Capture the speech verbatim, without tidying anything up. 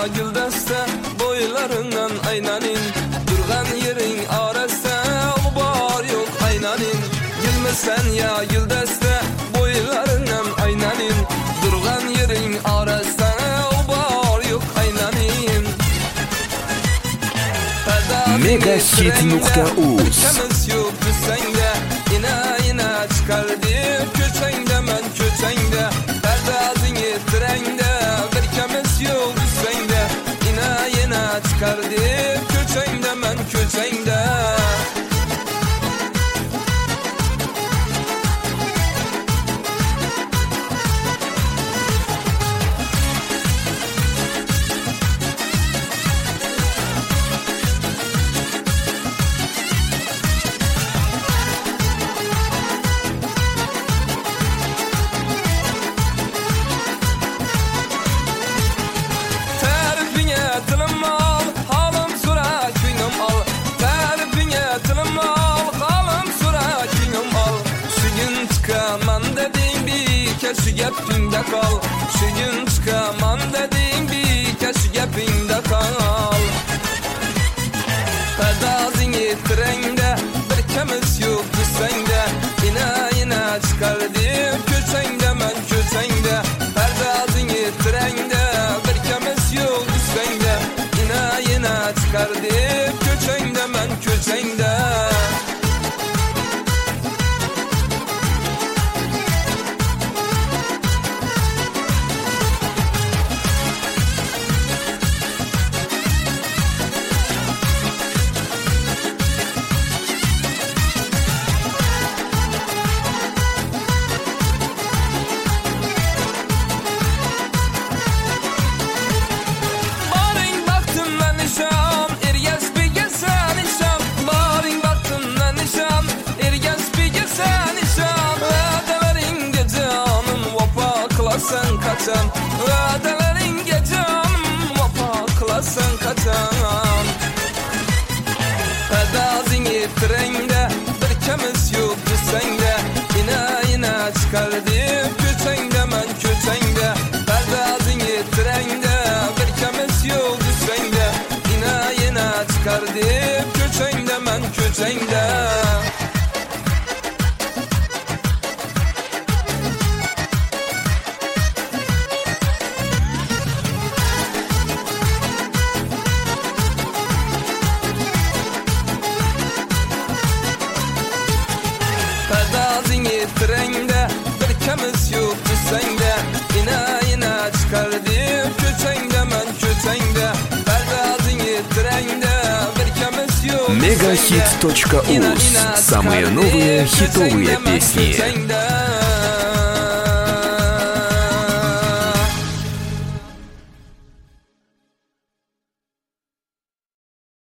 güldeste boylarından aynanin durgan yering orasida g'ubor yo'q aynanin gülmesen ya güldeste boylarından aynanin durgan yering orasida g'ubor yo'q aynanin megahit nuqta uz ina ina chiqar deb ko'changda man ko'changda pardozingni tirangda bir kamiz yo'q desangda ina ina chiqar deb ko'changda man ko'changda Şu gapingda qol shu gün chiqaman deding bekash gapingda qol pardozingni tirangda bir kamiz yo'q desangda ina ina chiqar deb ko'changda man ko'changda pardozingni tirangda bir kamiz yo'q desangda ina ina chiqar deb ko'changda man ko'changda sen kaçan vadelerin canım vapa kılasan kaçan pardozingni tirangda bir kamiz yo'q desangda ina ina chiqar deb ko'changda man ko'changda pardozingni tirangda bir kamiz yo'q desangda ina ina chiqar deb ko'changda man ko'changda pardozingni tirangda bir kamiz yo'q desangda ina ina chiqar deb ko'changda man ko'changda pardozingni tirangda bir kamiz yo'q megahit точка уз. Самые новые хитовые песни.